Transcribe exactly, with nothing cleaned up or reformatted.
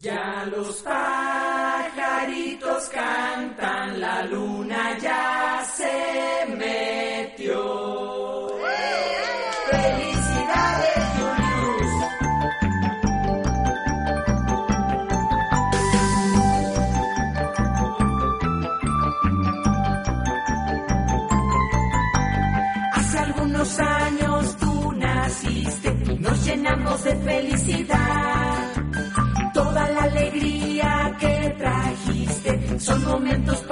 Ya los pajaritos cantan, la luna ya se metió. ¡Felicidades, Julius! Hace algunos años tú naciste y nos llenamos de felicidad. Toda la alegría que trajiste son momentos